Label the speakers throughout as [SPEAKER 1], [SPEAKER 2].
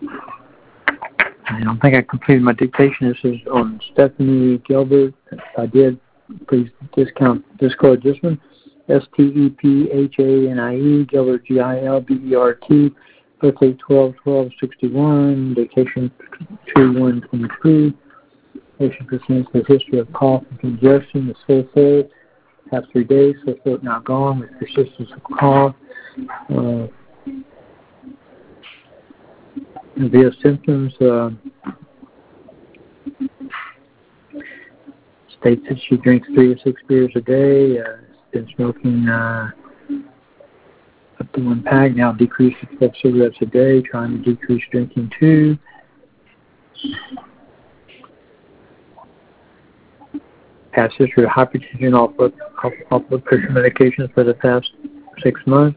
[SPEAKER 1] I don't think I completed my dictation. This is on Stephanie Gilbert. If I did, please discard this one. STEPHANIE, Gilbert, GILBERT, birthday 12/12/61, dictation 2/1/23. Patient presents the history of cough and congestion, the sore throat, past 3 days, sore throat now gone with persistence of cough. Via symptoms, states that she drinks 3 to 6 beers a day, been smoking up to 1 pack, now decreased to 12 cigarettes a day, trying to decrease drinking too. Past history of hypertension, off blood pressure medications for the past 6 months.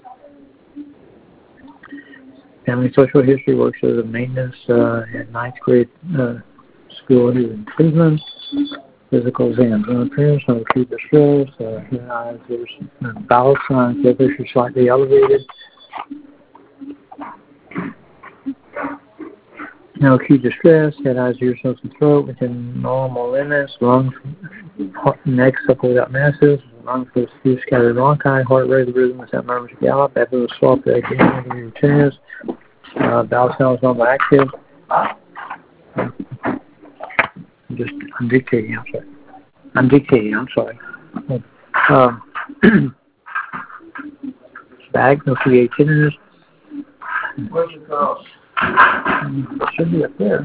[SPEAKER 1] Family social history, works as a maintenance at 9th grade school here in Cleveland. Physical exams, no appearance, no acute distress, eyes, bowel signs, blood pressure slightly elevated. No acute distress, head, eyes, ears, nose, and throat within normal limits, lungs, neck supple without masses, lungs with few scattered bronchi, heart rate, rhythm without murmurs or gallop, abdomen soft, in your chest, bowel cells normal active. I'm dictating, I'm sorry. Bag, no create tenderness.
[SPEAKER 2] Where's the cross?
[SPEAKER 1] Should be up there.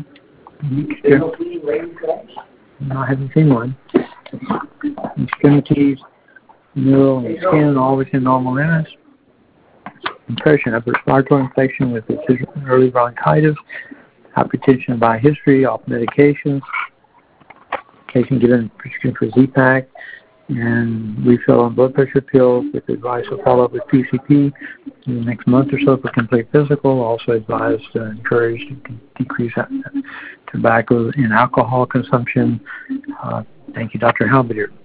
[SPEAKER 1] No, I haven't seen one. Extremities, neural and skin, all within normal limits. Impression of respiratory infection with early bronchitis, hypertension by history, off medications. Patient given prescription for Z-Pak and refill on blood pressure pills with advice to follow up with PCP in the next month or so for complete physical. Also advised encouraged to decrease tobacco and alcohol consumption. Thank you, Dr. Halberdier.